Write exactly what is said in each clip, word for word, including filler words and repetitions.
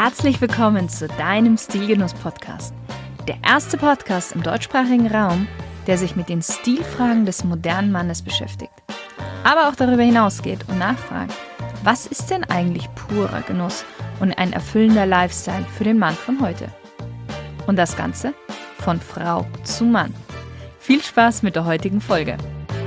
Herzlich willkommen zu deinem Stilgenuss-Podcast. Der erste Podcast im deutschsprachigen Raum, der sich mit den Stilfragen des modernen Mannes beschäftigt. Aber auch darüber hinausgeht und nachfragt, was ist denn eigentlich purer Genuss und ein erfüllender Lifestyle für den Mann von heute? Und das Ganze von Frau zu Mann. Viel Spaß mit der heutigen Folge.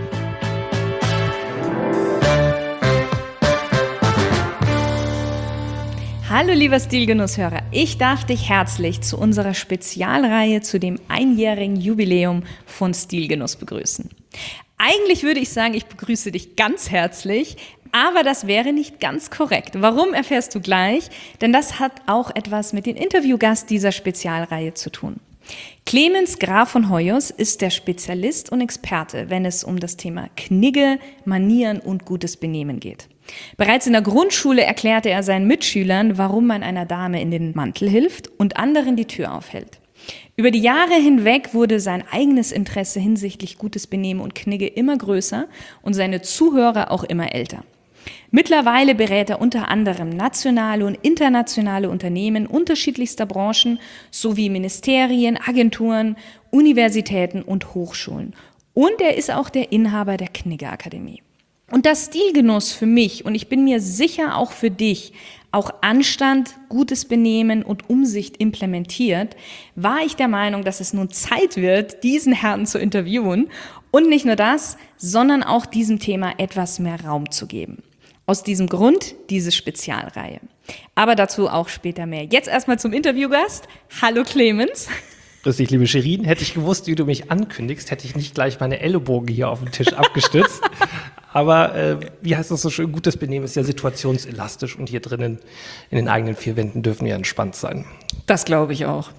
Hallo lieber Stilgenusshörer, ich darf dich herzlich zu unserer Spezialreihe zu dem einjährigen Jubiläum von Stilgenuss begrüßen. Eigentlich würde ich sagen, ich begrüße dich ganz herzlich, aber das wäre nicht ganz korrekt. Warum, erfährst du gleich, denn das hat auch etwas mit dem Interviewgast dieser Spezialreihe zu tun. Clemens Graf von Hoyos ist der Spezialist und Experte, wenn es um das Thema Knigge, Manieren und gutes Benehmen geht. Bereits in der Grundschule erklärte er seinen Mitschülern, warum man einer Dame in den Mantel hilft und anderen die Tür aufhält. Über die Jahre hinweg wurde sein eigenes Interesse hinsichtlich gutes Benehmen und Knigge immer größer und seine Zuhörer auch immer älter. Mittlerweile berät er unter anderem nationale und internationale Unternehmen unterschiedlichster Branchen sowie Ministerien, Agenturen, Universitäten und Hochschulen. Und er ist auch der Inhaber der Knigge-Akademie. Und das Stilgenuss für mich, und ich bin mir sicher auch für dich, auch Anstand, gutes Benehmen und Umsicht implementiert, war ich der Meinung, dass es nun Zeit wird, diesen Herrn zu interviewen und nicht nur das, sondern auch diesem Thema etwas mehr Raum zu geben. Aus diesem Grund diese Spezialreihe. Aber dazu auch später mehr. Jetzt erstmal zum Interviewgast. Hallo Clemens. Grüß dich, liebe Shirin. Hätte ich gewusst, wie du mich ankündigst, hätte ich nicht gleich meine Ellenbogen hier auf den Tisch abgestützt. Aber äh, wie heißt das so schön? Gutes Benehmen ist ja situationselastisch und hier drinnen in den eigenen vier Wänden dürfen wir entspannt sein. Das glaube ich auch.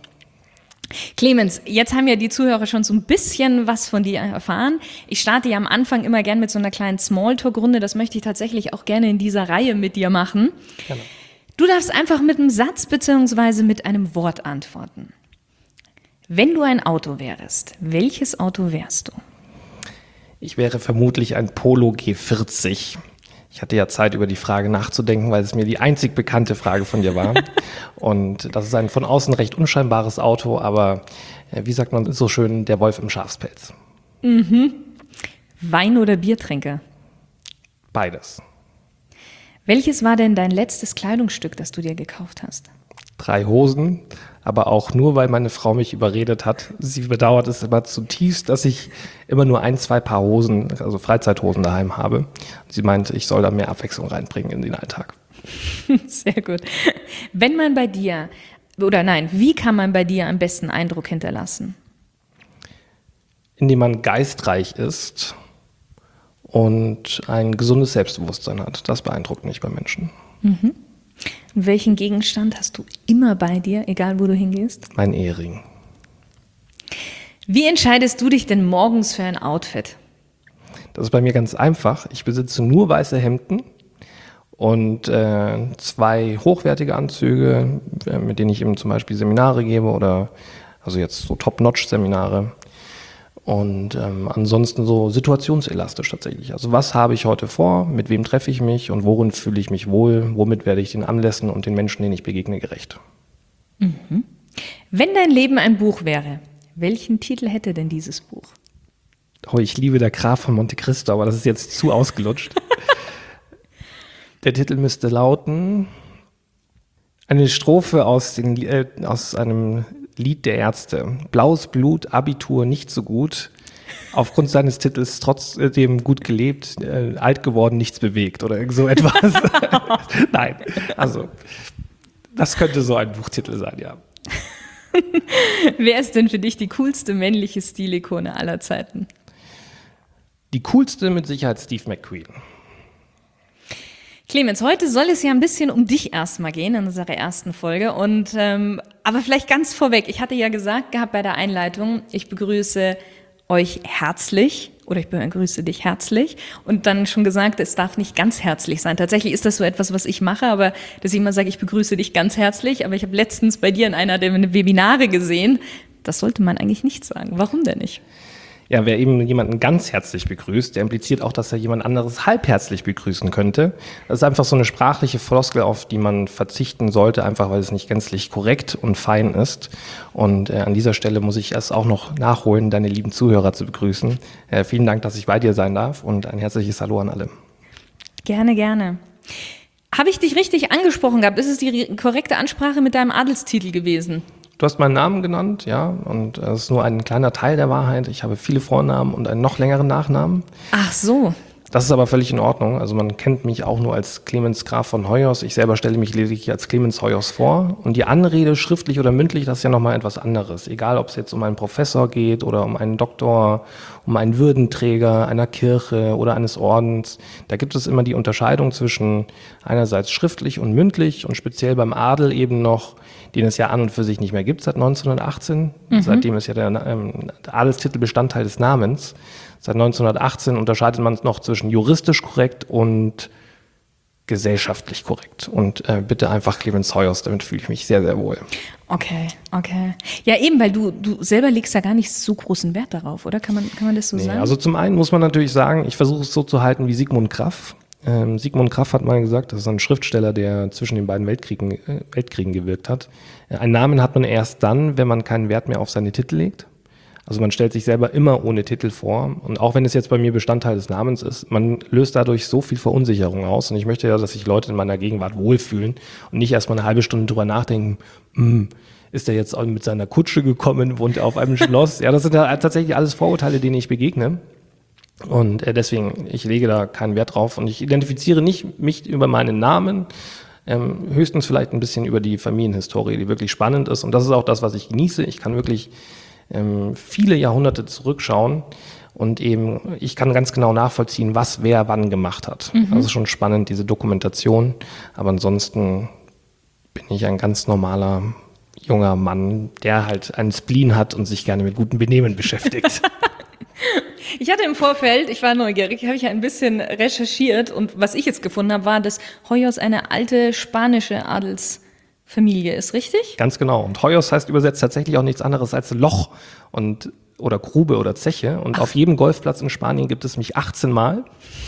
Clemens, jetzt haben ja die Zuhörer schon so ein bisschen was von dir erfahren. Ich starte ja am Anfang immer gern mit so einer kleinen Smalltalk-Runde. Das möchte ich tatsächlich auch gerne in dieser Reihe mit dir machen. Genau. Du darfst einfach mit einem Satz bzw. mit einem Wort antworten. Wenn du ein Auto wärst, welches Auto wärst du? Ich wäre vermutlich ein Polo G vierzig. Ich hatte ja Zeit, über die Frage nachzudenken, weil es mir die einzig bekannte Frage von dir war. Und das ist ein von außen recht unscheinbares Auto, aber äh, wie sagt man so schön, der Wolf im Schafspelz. Mhm. Wein- oder Biertrinker? Beides. Welches war denn dein letztes Kleidungsstück, das du dir gekauft hast? Drei Hosen, aber auch nur, weil meine Frau mich überredet hat. Sie bedauert es immer zutiefst, dass ich immer nur ein, zwei Paar Hosen, also Freizeithosen daheim habe. Sie meinte, ich soll da mehr Abwechslung reinbringen in den Alltag. Sehr gut. Wenn man bei dir, oder nein, wie kann man bei dir am besten Eindruck hinterlassen? Indem man geistreich ist und ein gesundes Selbstbewusstsein hat. Das beeindruckt mich bei Menschen. Mhm. Und welchen Gegenstand hast du immer bei dir, egal wo du hingehst? Mein Ehering. Wie entscheidest du dich denn morgens für ein Outfit? Das ist bei mir ganz einfach. Ich besitze nur weiße Hemden und äh, zwei hochwertige Anzüge, äh, mit denen ich eben zum Beispiel Seminare gebe oder also jetzt so Top-Notch-Seminare. Und ähm, ansonsten so situationselastisch tatsächlich. Also was habe ich heute vor, mit wem treffe ich mich und worin fühle ich mich wohl, womit werde ich den Anlässen und den Menschen, denen ich begegne, gerecht. Mhm. Wenn dein Leben ein Buch wäre, welchen Titel hätte denn dieses Buch? Oh, ich liebe der Graf von Monte Cristo, aber das ist jetzt zu ausgelutscht. Der Titel müsste lauten, eine Strophe aus, den, äh, aus einem Lied der Ärzte. Blaues Blut, Abitur nicht so gut. Aufgrund seines Titels trotzdem gut gelebt, äh, alt geworden, nichts bewegt oder irgend so etwas. Nein, also das könnte so ein Buchtitel sein, ja. Wer ist denn für dich die coolste männliche Stilikone aller Zeiten? Die coolste mit Sicherheit Steve McQueen. Clemens, heute soll es ja ein bisschen um dich erstmal gehen in unserer ersten Folge. Und ähm, aber vielleicht ganz vorweg, ich hatte ja gesagt gehabt bei der Einleitung, ich begrüße euch herzlich oder ich begrüße dich herzlich und dann schon gesagt, es darf nicht ganz herzlich sein. Tatsächlich ist das so etwas, was ich mache, aber dass ich immer sage, ich begrüße dich ganz herzlich, aber ich habe letztens bei dir in einer der Webinare gesehen, das sollte man eigentlich nicht sagen. Warum denn nicht? Ja, wer eben jemanden ganz herzlich begrüßt, der impliziert auch, dass er jemand anderes halbherzig begrüßen könnte. Das ist einfach so eine sprachliche Floskel, auf die man verzichten sollte, einfach weil es nicht gänzlich korrekt und fein ist. Und äh, an dieser Stelle muss ich es auch noch nachholen, deine lieben Zuhörer zu begrüßen. Äh, vielen Dank, dass ich bei dir sein darf und ein herzliches Hallo an alle. Gerne, gerne. Habe ich dich richtig angesprochen gehabt? Ist es die korrekte Ansprache mit deinem Adelstitel gewesen? Du hast meinen Namen genannt, ja, und das ist nur ein kleiner Teil der Wahrheit. Ich habe viele Vornamen und einen noch längeren Nachnamen. Ach so. Das ist aber völlig in Ordnung. Also man kennt mich auch nur als Clemens Graf von Hoyos. Ich selber stelle mich lediglich als Clemens Hoyos vor. Und die Anrede, schriftlich oder mündlich, das ist ja nochmal etwas anderes. Egal, ob es jetzt um einen Professor geht oder um einen Doktor, um einen Würdenträger einer Kirche oder eines Ordens. Da gibt es immer die Unterscheidung zwischen einerseits schriftlich und mündlich und speziell beim Adel eben noch, den es ja an und für sich nicht mehr gibt seit neunzehnhundertachtzehn. Mhm. Seitdem ist ja der, ähm, der Adelstitel Bestandteil des Namens. Seit neunzehnhundertachtzehn unterscheidet man es noch zwischen juristisch korrekt und gesellschaftlich korrekt. Und äh, bitte einfach Clemens Hoyos, damit fühle ich mich sehr, sehr wohl. Okay, okay. Ja, eben, weil du, du selber legst ja gar nicht so großen Wert darauf, oder? Kann man, kann man das so nee, sagen? Also zum einen muss man natürlich sagen, ich versuche es so zu halten wie Sigmund Graff. Ähm, Sigmund Graff hat mal gesagt, das ist ein Schriftsteller, der zwischen den beiden Weltkriegen, äh, Weltkriegen gewirkt hat. Äh, einen Namen hat man erst dann, wenn man keinen Wert mehr auf seine Titel legt. Also man stellt sich selber immer ohne Titel vor. Und auch wenn es jetzt bei mir Bestandteil des Namens ist, man löst dadurch so viel Verunsicherung aus. Und ich möchte ja, dass sich Leute in meiner Gegenwart wohlfühlen und nicht erst mal eine halbe Stunde drüber nachdenken, hm, ist er jetzt auch mit seiner Kutsche gekommen, wohnt er auf einem Schloss? Ja, das sind ja tatsächlich alles Vorurteile, denen ich begegne. Und äh, deswegen, ich lege da keinen Wert drauf. Und ich identifiziere nicht mich über meinen Namen, ähm, höchstens vielleicht ein bisschen über die Familienhistorie, die wirklich spannend ist. Und das ist auch das, was ich genieße. Ich kann wirklich ähm, viele Jahrhunderte zurückschauen und eben, ich kann ganz genau nachvollziehen, was wer wann gemacht hat. Mhm. Das ist schon spannend, diese Dokumentation. Aber ansonsten bin ich ein ganz normaler junger Mann, der halt einen Spleen hat und sich gerne mit gutem Benehmen beschäftigt. Ich hatte im Vorfeld, ich war neugierig, habe ich ein bisschen recherchiert und was ich jetzt gefunden habe, war, dass Hoyos eine alte spanische Adelsfamilie ist, richtig? Ganz genau. Und Hoyos heißt übersetzt tatsächlich auch nichts anderes als Loch und oder Grube oder Zeche. Und Ach. Auf jedem Golfplatz in Spanien gibt es mich achtzehn Mal.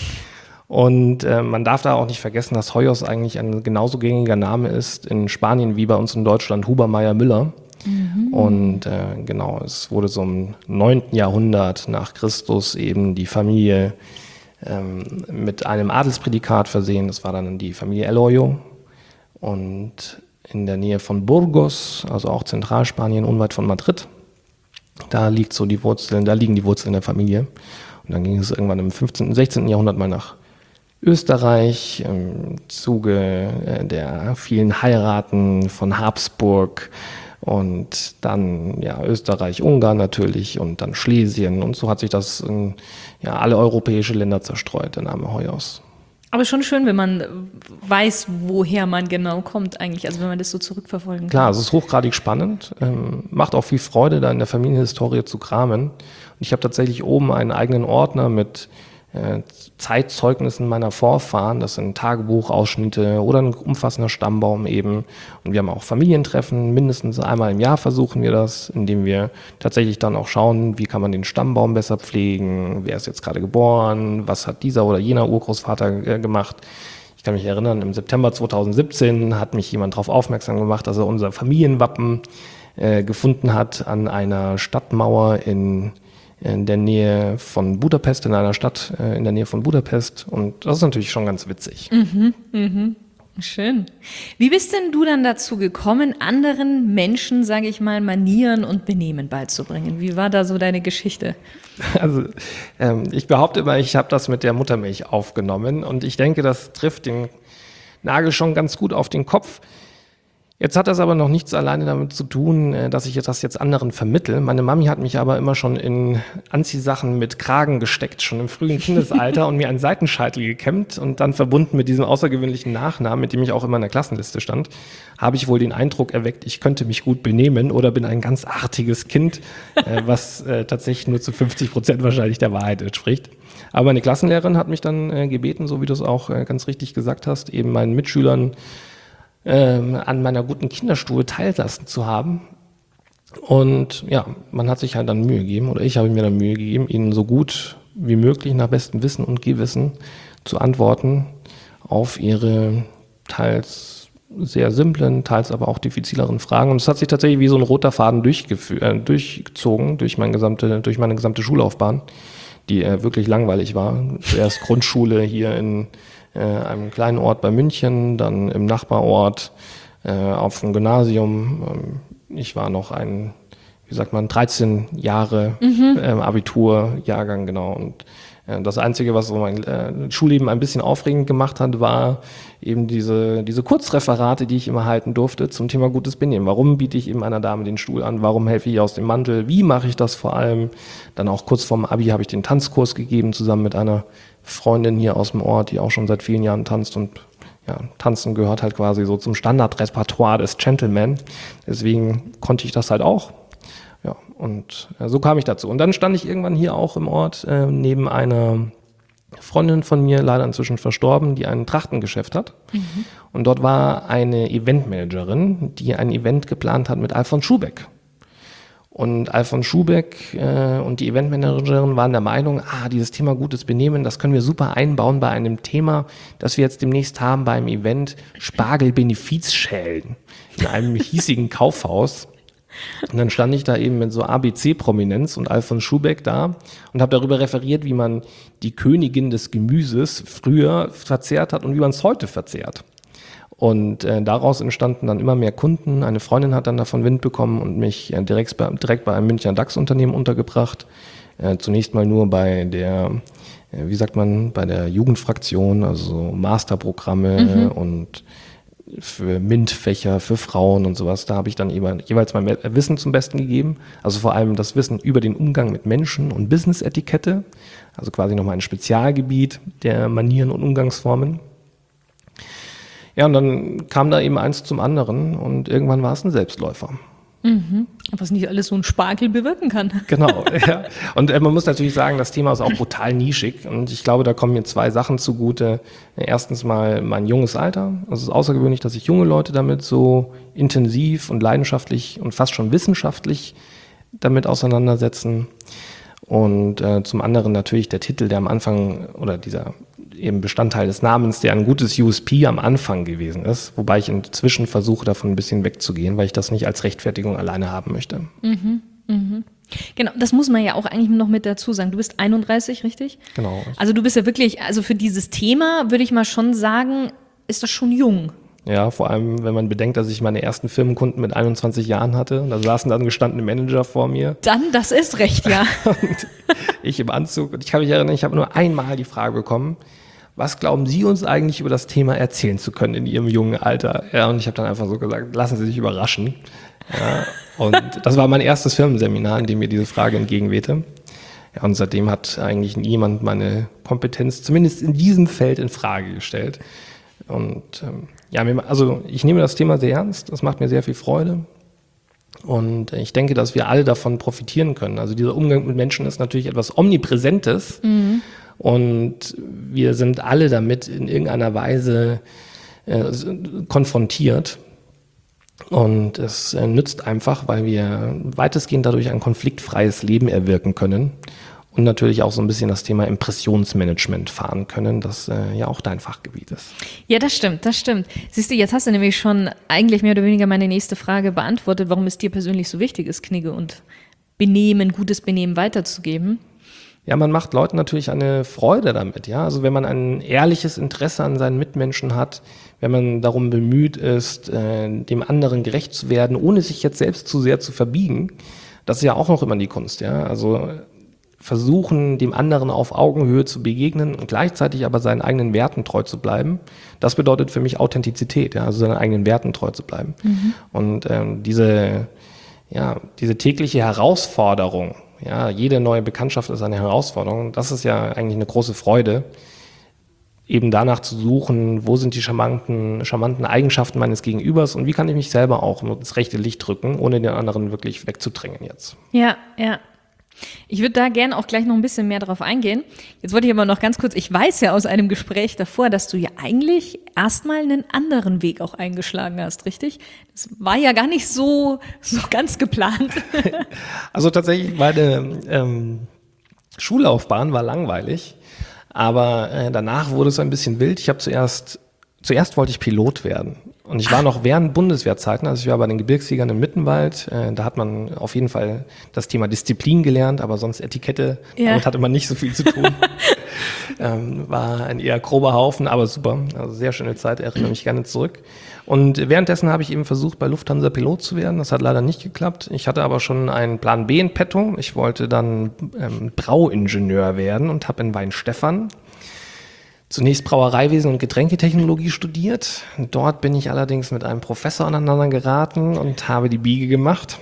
Und äh, man darf da auch nicht vergessen, dass Hoyos eigentlich ein genauso gängiger Name ist in Spanien wie bei uns in Deutschland Hubermeier-Müller. Mhm. Und äh, genau, es wurde so im neunten Jahrhundert nach Christus eben die Familie ähm, mit einem Adelsprädikat versehen. Das war dann die Familie Eloyo. Und in der Nähe von Burgos, also auch Zentralspanien, unweit von Madrid, da liegt so die Wurzeln, da liegen die Wurzeln der Familie. Und dann ging es irgendwann im fünfzehnten, sechzehnten Jahrhundert mal nach Österreich im Zuge der vielen Heiraten von Habsburg und dann ja Österreich, Ungarn natürlich und dann Schlesien und so hat sich das in ja, alle europäische Länder zerstreut, der Name Hoyos. Aber schon schön, wenn man weiß, woher man genau kommt eigentlich, also wenn man das so zurückverfolgen kann. Klar, es ist hochgradig spannend, ähm, macht auch viel Freude, da in der Familienhistorie zu kramen. Und ich habe tatsächlich oben einen eigenen Ordner mit äh, Zeitzeugnissen meiner Vorfahren, das sind Tagebuchausschnitte oder ein umfassender Stammbaum eben. Und wir haben auch Familientreffen, mindestens einmal im Jahr versuchen wir das, indem wir tatsächlich dann auch schauen, wie kann man den Stammbaum besser pflegen, wer ist jetzt gerade geboren, was hat dieser oder jener Urgroßvater äh, gemacht. Ich kann mich erinnern, im September zweitausendsiebzehn hat mich jemand darauf aufmerksam gemacht, dass er unser Familienwappen äh, gefunden hat an einer Stadtmauer in in der Nähe von Budapest, in einer Stadt äh, in der Nähe von Budapest. Und das ist natürlich schon ganz witzig. Mhm, mhm. Schön. Wie bist denn du dann dazu gekommen, anderen Menschen, sage ich mal, Manieren und Benehmen beizubringen? Wie war da so deine Geschichte? Also ähm, ich behaupte immer, ich habe das mit der Muttermilch aufgenommen. Und ich denke, das trifft den Nagel schon ganz gut auf den Kopf. Jetzt hat das aber noch nichts alleine damit zu tun, dass ich das jetzt anderen vermittle. Meine Mami hat mich aber immer schon in Anziehsachen mit Kragen gesteckt, schon im frühen Kindesalter und mir einen Seitenscheitel gekämmt und dann verbunden mit diesem außergewöhnlichen Nachnamen, mit dem ich auch immer in der Klassenliste stand, habe ich wohl den Eindruck erweckt, ich könnte mich gut benehmen oder bin ein ganz artiges Kind, was tatsächlich nur zu fünfzig Prozent wahrscheinlich der Wahrheit entspricht. Aber meine Klassenlehrerin hat mich dann gebeten, so wie du es auch ganz richtig gesagt hast, eben meinen Mitschülern Ähm, an meiner guten Kinderstube teilhaben zu haben. Und ja, man hat sich halt dann Mühe gegeben, oder ich habe mir dann Mühe gegeben, ihnen so gut wie möglich nach bestem Wissen und Gewissen zu antworten auf ihre teils sehr simplen, teils aber auch diffizileren Fragen. Und es hat sich tatsächlich wie so ein roter Faden durchgefü- äh, durchgezogen durch, mein gesamte, durch meine gesamte Schullaufbahn, die äh, wirklich langweilig war. Zuerst Grundschule hier in äh, einem kleinen Ort bei München, dann im Nachbarort äh, auf dem Gymnasium. Ähm, ich war noch ein, wie sagt man, dreizehn Jahre mhm. ähm, Abiturjahrgang, genau. Und äh, das Einzige, was so mein äh, Schulleben ein bisschen aufregend gemacht hat, war eben diese, diese Kurzreferate, die ich immer halten durfte zum Thema gutes Benehmen. Warum biete ich eben einer Dame den Stuhl an? Warum helfe ich aus dem Mantel? Wie mache ich das vor allem? Dann auch kurz vorm Abi habe ich den Tanzkurs gegeben, zusammen mit einer Freundin hier aus dem Ort, die auch schon seit vielen Jahren tanzt. Und ja, Tanzen gehört halt quasi so zum Standardrepertoire des Gentleman. Deswegen konnte ich das halt auch. Ja, und äh, so kam ich dazu. Und dann stand ich irgendwann hier auch im Ort äh, neben einer Freundin von mir, leider inzwischen verstorben, die ein Trachtengeschäft hat. Mhm. Und dort war eine Eventmanagerin, die ein Event geplant hat mit Alfons Schubeck. Und Alfons Schubeck äh, und die Eventmanagerin waren der Meinung, ah, dieses Thema gutes Benehmen, das können wir super einbauen bei einem Thema, das wir jetzt demnächst haben beim Event Spargel-Benefizschellen in einem hiesigen Kaufhaus. Und dann stand ich da eben mit so A B C-Prominenz und Alfons Schubeck da und habe darüber referiert, wie man die Königin des Gemüses früher verzehrt hat und wie man es heute verzehrt. Und äh, daraus entstanden dann immer mehr Kunden. Eine Freundin hat dann davon Wind bekommen und mich äh, direkt, bei, direkt bei einem Münchner DAX-Unternehmen untergebracht. Äh, zunächst mal nur bei der, äh, wie sagt man, bei der Jugendfraktion, also Masterprogramme mhm. und für MINT-Fächer, für Frauen und sowas. Da habe ich dann jeweils mein Wissen zum Besten gegeben. Also vor allem das Wissen über den Umgang mit Menschen und Business-Etikette. Also quasi nochmal ein Spezialgebiet der Manieren und Umgangsformen. Ja, und dann kam da eben eins zum anderen und irgendwann war es ein Selbstläufer. Mhm. Was nicht alles so ein Spargel bewirken kann. Genau, ja. Und äh, man muss natürlich sagen, das Thema ist auch brutal nischig. Und ich glaube, da kommen mir zwei Sachen zugute. Erstens mal mein junges Alter. Also es ist außergewöhnlich, dass sich junge Leute damit so intensiv und leidenschaftlich und fast schon wissenschaftlich damit auseinandersetzen. Und äh, zum anderen natürlich der Titel, der am Anfang oder dieser eben Bestandteil des Namens, der ein gutes U S P am Anfang gewesen ist, wobei ich inzwischen versuche, davon ein bisschen wegzugehen, weil ich das nicht als Rechtfertigung alleine haben möchte. Mhm, mhm. Genau, das muss man ja auch eigentlich noch mit dazu sagen. Du bist einunddreißig, richtig? Genau. Also du bist ja wirklich, also für dieses Thema würde ich mal schon sagen, ist das schon jung. Ja, vor allem, wenn man bedenkt, dass ich meine ersten Firmenkunden mit einundzwanzig Jahren hatte. Da saßen dann gestandene Manager vor mir. Dann, das ist recht, ja. Und ich im Anzug. Und ich kann mich erinnern, ich habe nur einmal die Frage bekommen, was glauben Sie uns eigentlich über das Thema erzählen zu können in Ihrem jungen Alter? Ja, und ich habe dann einfach so gesagt, lassen Sie sich überraschen. Ja, und das war mein erstes Firmenseminar, in dem mir diese Frage entgegenwehte. Ja, und seitdem hat eigentlich niemand meine Kompetenz, zumindest in diesem Feld, in Frage gestellt. Und ähm, ja, also ich nehme das Thema sehr ernst, das macht mir sehr viel Freude. Und ich denke, dass wir alle davon profitieren können. Also dieser Umgang mit Menschen ist natürlich etwas Omnipräsentes. Mhm. Und wir sind alle damit in irgendeiner Weise äh, konfrontiert. Und es äh, nützt einfach, weil wir weitestgehend dadurch ein konfliktfreies Leben erwirken können. Und natürlich auch so ein bisschen das Thema Impressionsmanagement fahren können, das äh, ja auch dein Fachgebiet ist. Ja, das stimmt, das stimmt. Siehst du, jetzt hast du nämlich schon eigentlich mehr oder weniger meine nächste Frage beantwortet, warum es dir persönlich so wichtig ist, Knigge und Benehmen, gutes Benehmen weiterzugeben. Ja, man macht Leuten natürlich eine Freude damit, ja. Also wenn man ein ehrliches Interesse an seinen Mitmenschen hat, wenn man darum bemüht ist, äh, dem anderen gerecht zu werden, ohne sich jetzt selbst zu sehr zu verbiegen, das ist ja auch noch immer die Kunst, ja. Also versuchen, dem anderen auf Augenhöhe zu begegnen und gleichzeitig aber seinen eigenen Werten treu zu bleiben. Das bedeutet für mich Authentizität, ja, also seinen eigenen Werten treu zu bleiben. Mhm. Und ähm, diese, ja, diese tägliche Herausforderung, ja, jede neue Bekanntschaft ist eine Herausforderung. Das ist ja eigentlich eine große Freude, eben danach zu suchen, wo sind die charmanten, charmanten Eigenschaften meines Gegenübers und wie kann ich mich selber auch ins rechte Licht drücken, ohne den anderen wirklich wegzudrängen jetzt. Ja, ja. Ich würde da gerne auch gleich noch ein bisschen mehr drauf eingehen. Jetzt wollte ich aber noch ganz kurz, ich weiß ja aus einem Gespräch davor, dass du ja eigentlich erstmal einen anderen Weg auch eingeschlagen hast, richtig? Das war ja gar nicht so, so ganz geplant. Also tatsächlich, meine ähm, Schullaufbahn war langweilig, aber äh, danach wurde es ein bisschen wild. Ich habe zuerst, zuerst wollte ich Pilot werden. Und ich war noch während Bundeswehrzeiten, also ich war bei den Gebirgsjägern im Mittenwald, äh, da hat man auf jeden Fall das Thema Disziplin gelernt, aber sonst Etikette, ja. Damit hatte man nicht so viel zu tun. ähm, war ein eher grober Haufen, aber super, also sehr schöne Zeit, erinnere mich gerne zurück. Und währenddessen habe ich eben versucht, bei Lufthansa Pilot zu werden, das hat leider nicht geklappt. Ich hatte aber schon einen Plan B in petto, ich wollte dann ähm, Brauingenieur werden und habe in Weinstefan zunächst Brauereiwesen und Getränketechnologie studiert. Dort bin ich allerdings mit einem Professor aneinander geraten und habe die Biege gemacht.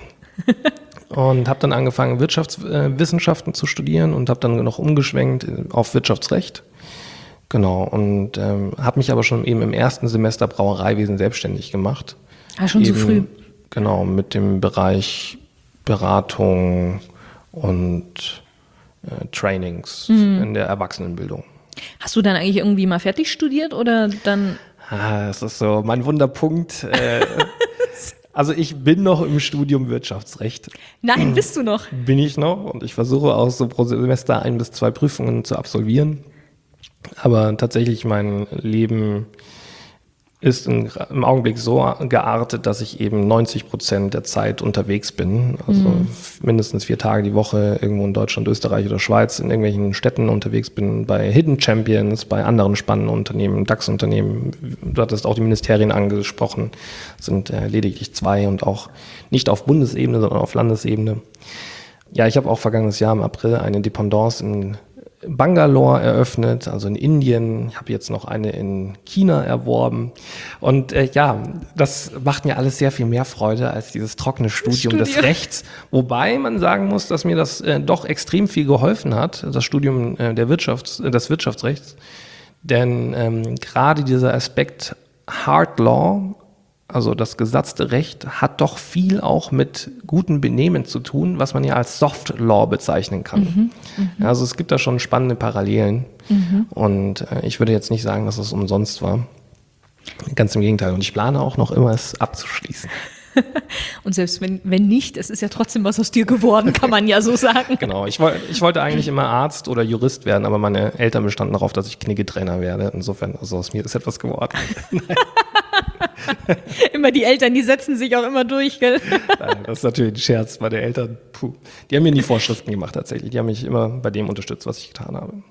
Und habe dann angefangen, Wirtschaftswissenschaften zu studieren und habe dann noch umgeschwenkt auf Wirtschaftsrecht. Genau, und ähm, habe mich aber schon eben im ersten Semester Brauereiwesen selbstständig gemacht. Ah, schon eben, so früh? Genau, mit dem Bereich Beratung und äh, Trainings mhm. in der Erwachsenenbildung. Hast du dann eigentlich irgendwie mal fertig studiert oder dann? Ah, das ist so mein Wunderpunkt. Äh, also ich bin noch im Studium Wirtschaftsrecht. Nein, bist du noch? Bin ich noch und ich versuche auch so pro Semester ein bis zwei Prüfungen zu absolvieren. Aber tatsächlich mein Leben ist in, im Augenblick so geartet, dass ich eben neunzig Prozent der Zeit unterwegs bin. Also mhm. mindestens vier Tage die Woche irgendwo in Deutschland, Österreich oder Schweiz in irgendwelchen Städten unterwegs bin, bei Hidden Champions, bei anderen spannenden Unternehmen, DAX-Unternehmen. Du hattest auch die Ministerien angesprochen, sind äh, lediglich zwei und auch nicht auf Bundesebene, sondern auf Landesebene. Ja, ich habe auch vergangenes Jahr im April eine Dependance in Bangalore eröffnet, also in Indien. Ich habe jetzt noch eine in China erworben. Und äh, ja, das macht mir alles sehr viel mehr Freude als dieses trockene Studium, Studium. des Rechts. Wobei man sagen muss, dass mir das äh, doch extrem viel geholfen hat, das Studium äh, der Wirtschafts-, äh, des Wirtschaftsrechts. Denn ähm, gerade dieser Aspekt Hard Law, also das gesatzte Recht, hat doch viel auch mit gutem Benehmen zu tun, was man ja als Soft Law bezeichnen kann. Mhm, mh. Also es gibt da schon spannende Parallelen. Mhm. Und äh, ich würde jetzt nicht sagen, dass es umsonst war. Ganz im Gegenteil. Und ich plane auch noch immer, es abzuschließen. Und selbst wenn, wenn nicht, es ist ja trotzdem was aus dir geworden, kann man ja so sagen. Genau, ich, woll, ich wollte eigentlich immer Arzt oder Jurist werden, aber meine Eltern bestanden darauf, dass ich Kniggetrainer werde. Insofern, also aus mir ist etwas geworden. Immer die Eltern, die setzen sich auch immer durch, gell? Nein, das ist natürlich ein Scherz. Meine Eltern, puh, die haben mir nie Vorschriften gemacht tatsächlich. Die haben mich immer bei dem unterstützt, was ich getan habe.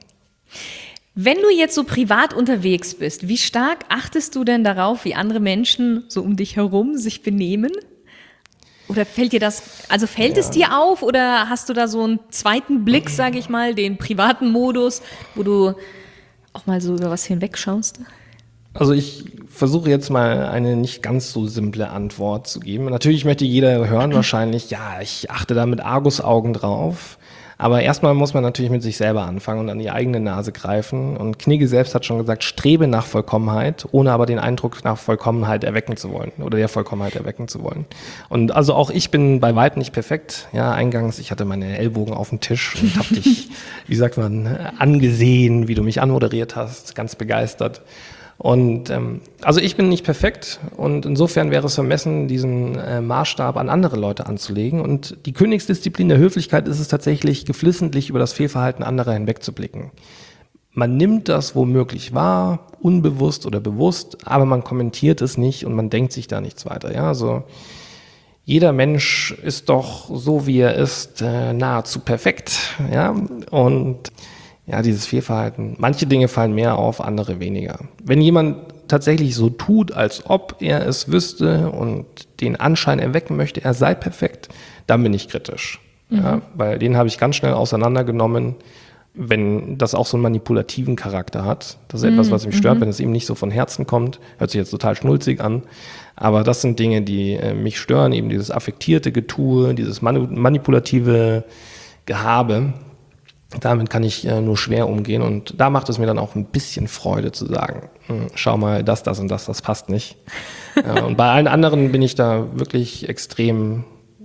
Wenn du jetzt so privat unterwegs bist, wie stark achtest du denn darauf, wie andere Menschen so um dich herum sich benehmen? Oder fällt dir das, also fällt ja. es dir auf oder hast du da so einen zweiten Blick, sage ich mal, den privaten Modus, wo du auch mal so über was hinwegschaust? Also ich versuche jetzt mal eine nicht ganz so simple Antwort zu geben. Natürlich möchte jeder hören wahrscheinlich, ja, ich achte da mit Argusaugen drauf. Aber erstmal muss man natürlich mit sich selber anfangen und an die eigene Nase greifen. Und Knigge selbst hat schon gesagt, strebe nach Vollkommenheit, ohne aber den Eindruck nach Vollkommenheit erwecken zu wollen oder der Vollkommenheit erwecken zu wollen. Und also auch ich bin bei weitem nicht perfekt. Ja, eingangs, ich hatte meine Ellbogen auf dem Tisch und habe dich, wie sagt man, angesehen, wie du mich anmoderiert hast, ganz begeistert. Und ähm, also ich bin nicht perfekt und insofern wäre es vermessen, diesen äh, Maßstab an andere Leute anzulegen. Und die Königsdisziplin der Höflichkeit ist es tatsächlich, geflissentlich über das Fehlverhalten anderer hinwegzublicken. Man nimmt das womöglich wahr, unbewusst oder bewusst, aber man kommentiert es nicht und man denkt sich da nichts weiter. Ja, also jeder Mensch ist doch so, wie er ist, äh, nahezu perfekt. Ja, und ja, dieses Fehlverhalten. Manche Dinge fallen mehr auf, andere weniger. Wenn jemand tatsächlich so tut, als ob er es wüsste und den Anschein erwecken möchte, er sei perfekt, dann bin ich kritisch. Mhm. Ja, weil den habe ich ganz schnell auseinandergenommen, wenn das auch so einen manipulativen Charakter hat. Das ist mhm. etwas, was mich stört, mhm. wenn es ihm nicht so von Herzen kommt. Hört sich jetzt total schnulzig an. Aber das sind Dinge, die äh, mich stören, eben dieses affektierte Getue, dieses manu- manipulative Gehabe. Damit kann ich äh, nur schwer umgehen und da macht es mir dann auch ein bisschen Freude zu sagen, schau mal, das, das und das, das passt nicht. äh, und bei allen anderen bin ich da wirklich extrem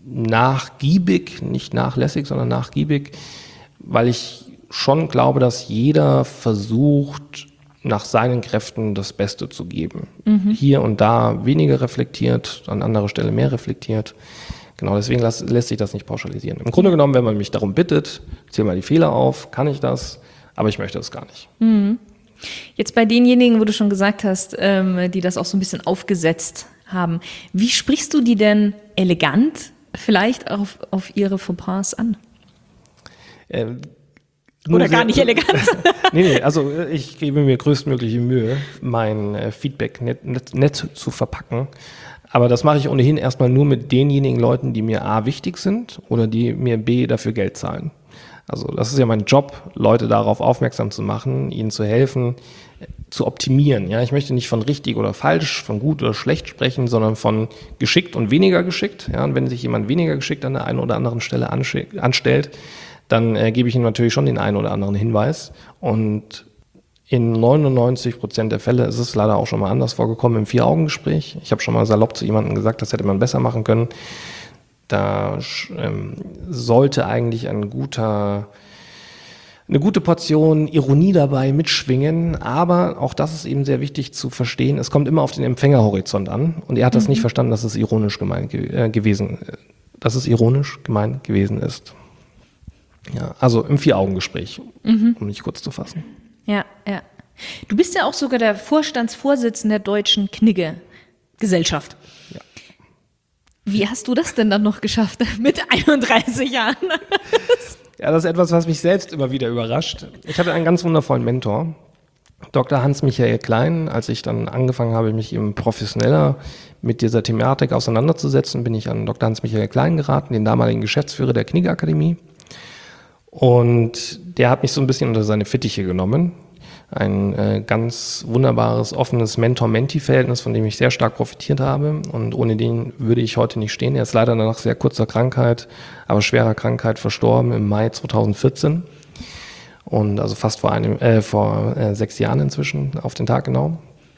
nachgiebig, nicht nachlässig, sondern nachgiebig, weil ich schon glaube, dass jeder versucht, nach seinen Kräften das Beste zu geben. Mhm. Hier und da weniger reflektiert, an anderer Stelle mehr reflektiert. Genau, deswegen las, lässt sich das nicht pauschalisieren. Im Grunde genommen, wenn man mich darum bittet, zähl mal die Fehler auf, kann ich das, aber ich möchte das gar nicht. Mhm. Jetzt bei denjenigen, wo du schon gesagt hast, ähm, die das auch so ein bisschen aufgesetzt haben, wie sprichst du die denn elegant vielleicht auf, auf ihre Fauxpas an? Ähm, Oder gar nicht elegant? nee, nee, also ich gebe mir größtmögliche Mühe, mein äh, Feedback nett, nett, nett zu verpacken. Aber das mache ich ohnehin erstmal nur mit denjenigen Leuten, die mir A, wichtig sind oder die mir B, dafür Geld zahlen. Also das ist ja mein Job, Leute darauf aufmerksam zu machen, ihnen zu helfen, zu optimieren. Ja, ich möchte nicht von richtig oder falsch, von gut oder schlecht sprechen, sondern von geschickt und weniger geschickt. Ja, und wenn sich jemand weniger geschickt an der einen oder anderen Stelle anstellt, dann äh, gebe ich ihm natürlich schon den einen oder anderen Hinweis. Und in neunundneunzig Prozent der Fälle ist es leider auch schon mal anders vorgekommen im Vier-Augen-Gespräch. Ich habe schon mal salopp zu jemandem gesagt, das hätte man besser machen können. Da ähm, sollte eigentlich ein guter, eine gute Portion Ironie dabei mitschwingen. Aber auch das ist eben sehr wichtig zu verstehen. Es kommt immer auf den Empfängerhorizont an. Und er hat das mhm. nicht verstanden, dass es ironisch gemeint ge- äh, gewesen, dass es ironisch gemeint gewesen ist. Ja, also im Vier-Augen-Gespräch, mhm. um mich kurz zu fassen. Ja, ja. Du bist ja auch sogar der Vorstandsvorsitzende der Deutschen Knigge-Gesellschaft. Ja. Wie hast du das denn dann noch geschafft mit einunddreißig Jahren? Ja, das ist etwas, was mich selbst immer wieder überrascht. Ich hatte einen ganz wundervollen Mentor, Doktor Hans-Michael Klein. Als ich dann angefangen habe, mich eben professioneller mit dieser Thematik auseinanderzusetzen, bin ich an Doktor Hans-Michael Klein geraten, den damaligen Geschäftsführer der Knigge-Akademie. Und der hat mich so ein bisschen unter seine Fittiche genommen. Ein äh, ganz wunderbares, offenes Mentor-Menti-Verhältnis, von dem ich sehr stark profitiert habe. Und ohne den würde ich heute nicht stehen. Er ist leider nach sehr kurzer Krankheit, aber schwerer Krankheit verstorben im Mai zweitausendvierzehn. Und also fast vor einem, äh, vor äh, sechs Jahren inzwischen, auf den Tag genau.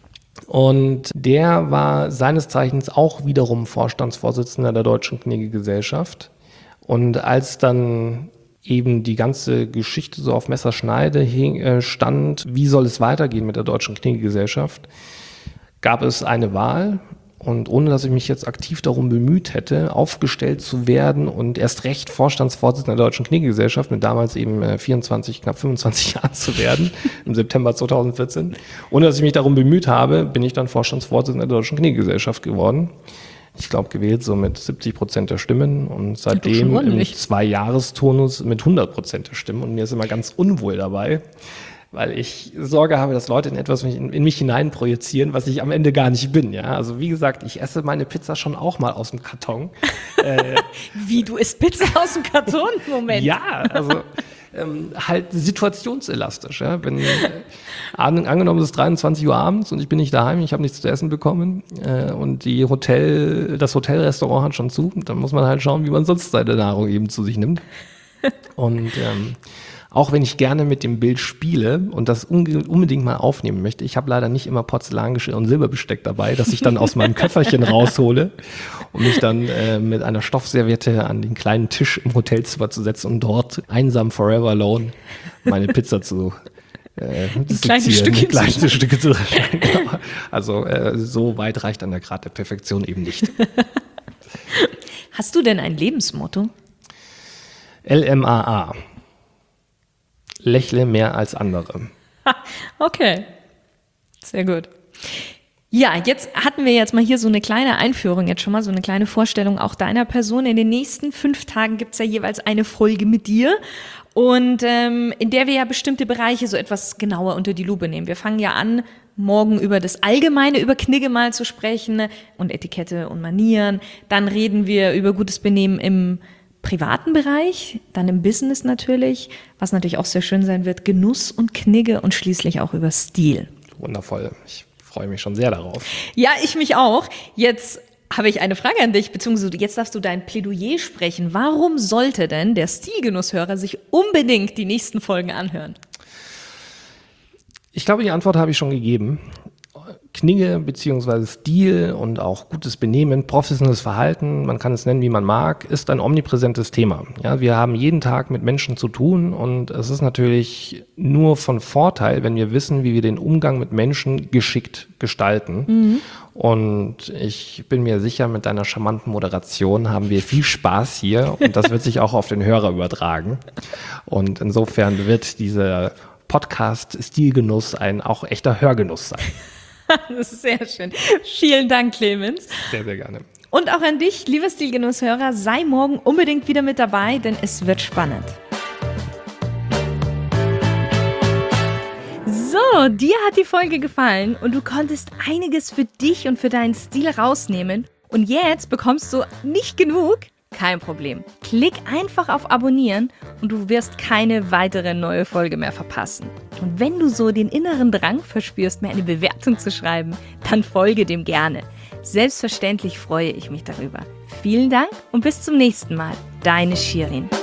Und der war seines Zeichens auch wiederum Vorstandsvorsitzender der Deutschen Knigge-Gesellschaft. Und als dann eben die ganze Geschichte so auf Messerschneide hing, äh, stand, wie soll es weitergehen mit der Deutschen Knigge-Gesellschaft, gab es eine Wahl. Und ohne dass ich mich jetzt aktiv darum bemüht hätte, aufgestellt zu werden und erst recht Vorstandsvorsitzender der Deutschen Knigge-Gesellschaft mit damals eben äh, vierundzwanzig, knapp fünfundzwanzig Jahren zu werden, im September zweitausendvierzehn. Ohne dass ich mich darum bemüht habe, bin ich dann Vorstandsvorsitzender der Deutschen Knigge-Gesellschaft geworden. Ich glaube, gewählt so mit siebzig Prozent der Stimmen und seitdem im Zwei-Jahres-Tonus mit hundert Prozent der Stimmen. Und mir ist immer ganz unwohl dabei, weil ich Sorge habe, dass Leute in etwas in, in mich hinein projizieren, was ich am Ende gar nicht bin. Ja, also wie gesagt, ich esse meine Pizza schon auch mal aus dem Karton. äh, wie, du isst Pizza aus dem Karton? Moment. Ja, also ähm, halt situationselastisch. Ja? Wenn äh, an, angenommen es ist dreiundzwanzig Uhr abends und ich bin nicht daheim, ich habe nichts zu essen bekommen äh, und die Hotel, das Hotelrestaurant hat schon zu, dann muss man halt schauen, wie man sonst seine Nahrung eben zu sich nimmt. Und ähm, auch wenn ich gerne mit dem Bild spiele und das unbedingt mal aufnehmen möchte, ich habe leider nicht immer Porzellangeschirr und Silberbesteck dabei, dass ich dann aus meinem Köfferchen raushole, um mich dann äh, mit einer Stoffserviette an den kleinen Tisch im Hotelzimmer zu setzen und dort einsam forever alone meine Pizza zu äh, kleine Stücke kleine zu Stücke zu genau. Also äh, so weit reicht dann der Grad der Perfektion eben nicht. Hast du denn ein Lebensmotto? L M A A. Lächle mehr als andere. Okay, sehr gut. Ja, jetzt hatten wir jetzt mal hier so eine kleine Einführung, jetzt schon mal so eine kleine Vorstellung auch deiner Person. In den nächsten fünf Tagen gibt's ja jeweils eine Folge mit dir und ähm, in der wir ja bestimmte Bereiche so etwas genauer unter die Lupe nehmen. Wir fangen ja an, morgen über das Allgemeine, über Knigge mal zu sprechen und Etikette und Manieren. Dann reden wir über gutes Benehmen im privaten Bereich, dann im Business natürlich, was natürlich auch sehr schön sein wird, Genuss und Knigge und schließlich auch über Stil. Wundervoll, ich freue mich schon sehr darauf. Ja, ich mich auch. Jetzt habe ich eine Frage an dich, beziehungsweise jetzt darfst du dein Plädoyer sprechen. Warum sollte denn der Stilgenusshörer sich unbedingt die nächsten Folgen anhören? Ich glaube, die Antwort habe ich schon gegeben. Knigge bzw. Stil und auch gutes Benehmen, professionelles Verhalten, man kann es nennen, wie man mag, ist ein omnipräsentes Thema. Ja, wir haben jeden Tag mit Menschen zu tun und es ist natürlich nur von Vorteil, wenn wir wissen, wie wir den Umgang mit Menschen geschickt gestalten. Mhm. Und ich bin mir sicher, mit deiner charmanten Moderation haben wir viel Spaß hier und das wird sich auch auf den Hörer übertragen. Und insofern wird dieser Podcast Stilgenuss ein auch echter Hörgenuss sein. Das ist sehr schön. Vielen Dank, Clemens. Sehr, sehr gerne. Und auch an dich, lieber Stilgenusshörer, sei morgen unbedingt wieder mit dabei, denn es wird spannend. So, dir hat die Folge gefallen und du konntest einiges für dich und für deinen Stil rausnehmen. Und jetzt bekommst du nicht genug? Kein Problem. Klick einfach auf Abonnieren und du wirst keine weitere neue Folge mehr verpassen. Und wenn du so den inneren Drang verspürst, mir eine Bewertung zu schreiben, dann folge dem gerne. Selbstverständlich freue ich mich darüber. Vielen Dank und bis zum nächsten Mal. Deine Shirin.